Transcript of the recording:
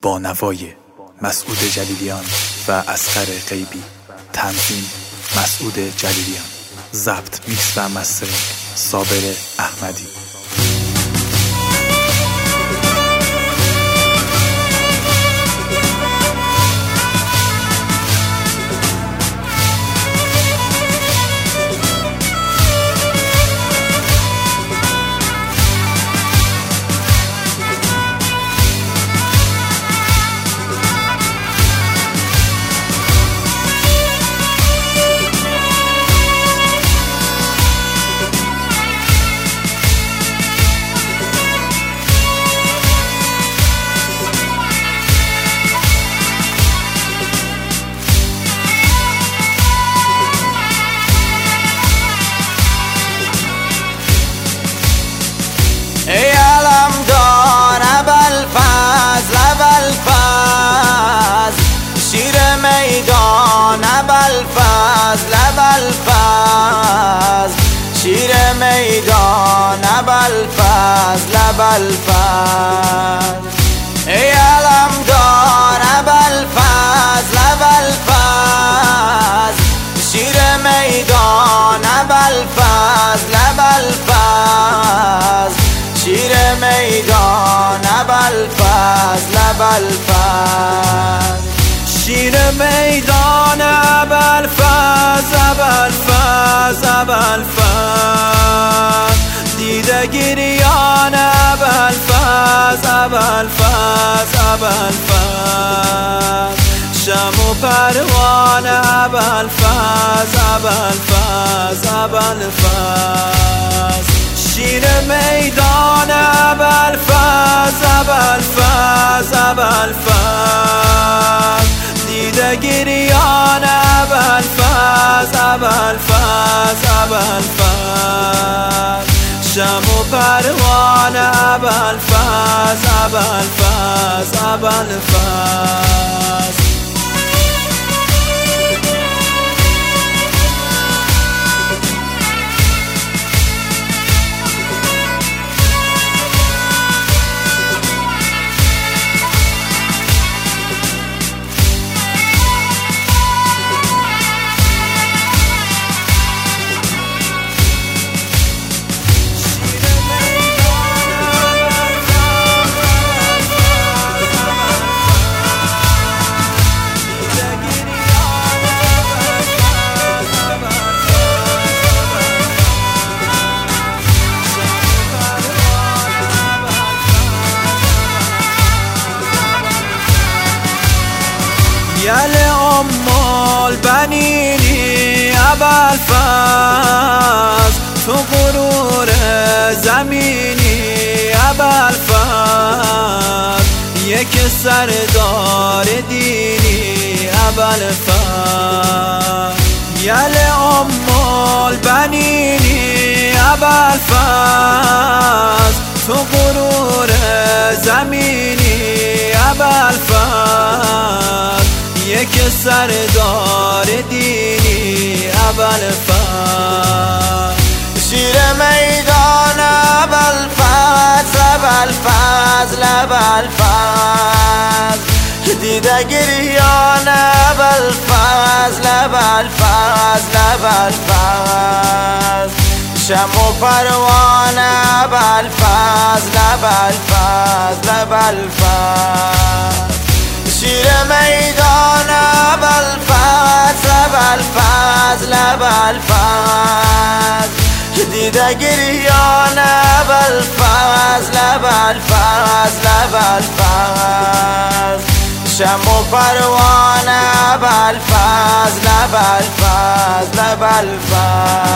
با نوای مسعود جلیلیان و اصغر غیبی. تنظیم مسعود جلیلیان. ضبط، میکس و مسترینگ صابر احمدی. ای علمدار ابوالفضل ابوالفضل، شیر میدان ابوالفضل ابوالفضل، شیر میدان ابوالفضل ابوالفضل. ای علمدار ابوالفضل ابوالفضل، شیر میدان ابوالفضل ابوالفضل، شیر میدان ابوالفضل ابوالفضل، شیر میدان ابوالفضل ابوالفضل ابوالفضل، دیده گریان ابوالفضل ابوالفضل ابوالفضل، شم و پروانه ابوالفضل ابوالفضل ابوالفضل، شیر میدان ابوالفضل ابوالفضل ابوالفضل، دیده گریان ابوالفضل ابوالفضل ابوالفضل، شم و پروانه ابوالفضل ابوالفضل ابوالفضل. یل ام البنینی ابوالفضل، تو غرور زمینی ابوالفضل، یک سردار دینی ابوالفضل. یل ام البنینی ابوالفضل، تو غرور زمینی ابوالفضل، یک سردار دینی ابوالفضل، شیر میدان ابوالفضل ابوالفضل ابوالفضل، دیده گریان ابوالفضل ابوالفضل ابوالفضل، شم و پروانه ابوالفضل ابوالفضل ابوالفضل، شیر میدان ابوالفضل ابوالفضل ابوالفضل، دیده گریان ابوالفضل ابوالفضل ابوالفضل، شم و پروانه ابوالفضل ابوالفضل ابوالفضل.